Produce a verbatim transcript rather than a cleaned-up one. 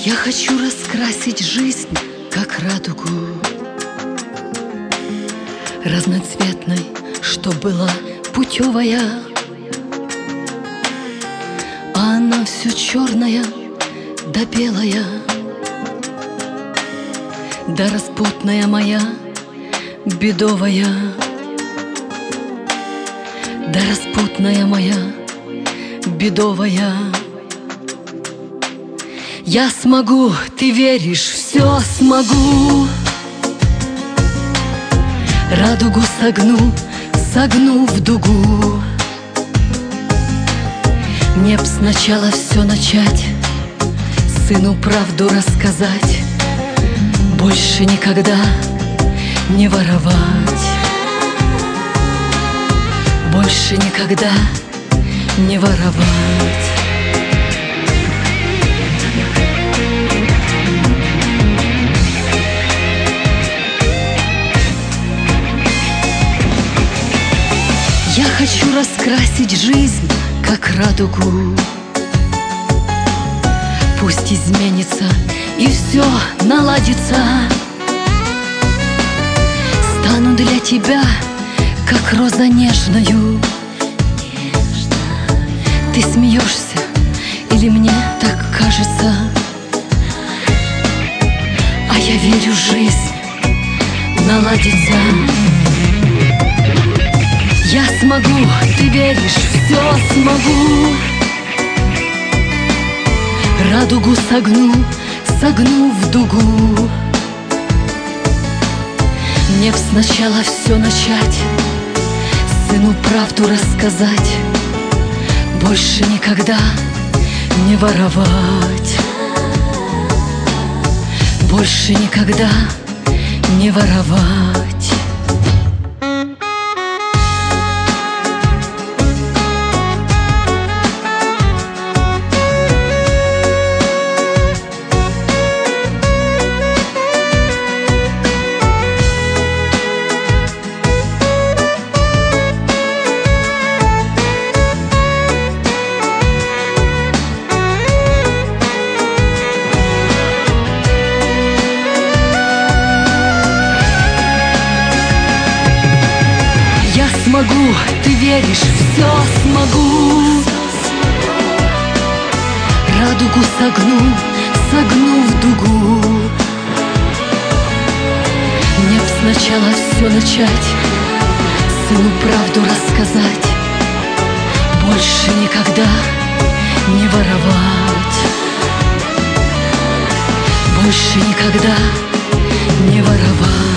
Я хочу раскрасить жизнь, как радугу, разноцветной, что была путевая, а она все черная да белая, да распутная моя бедовая, да распутная моя бедовая. Я смогу, ты веришь, все смогу. Радугу согну, согну в дугу. Мне б сначала все начать, сыну правду рассказать, больше никогда не воровать, больше никогда не воровать. Я хочу раскрасить жизнь, как радугу. Пусть изменится и все наладится. Стану для тебя, как роза нежною. Ты смеешься, или мне так кажется? А я верю, жизнь наладится. Я смогу, ты веришь, все смогу. Радугу согну, согну в дугу. Мне б сначала все начать, сыну правду рассказать, больше никогда не воровать, больше никогда не воровать. Смогу, ты веришь, все смогу. Радугу согну, согну в дугу. Мне б сначала все начать, сыну правду рассказать, больше никогда не воровать, больше никогда не воровать.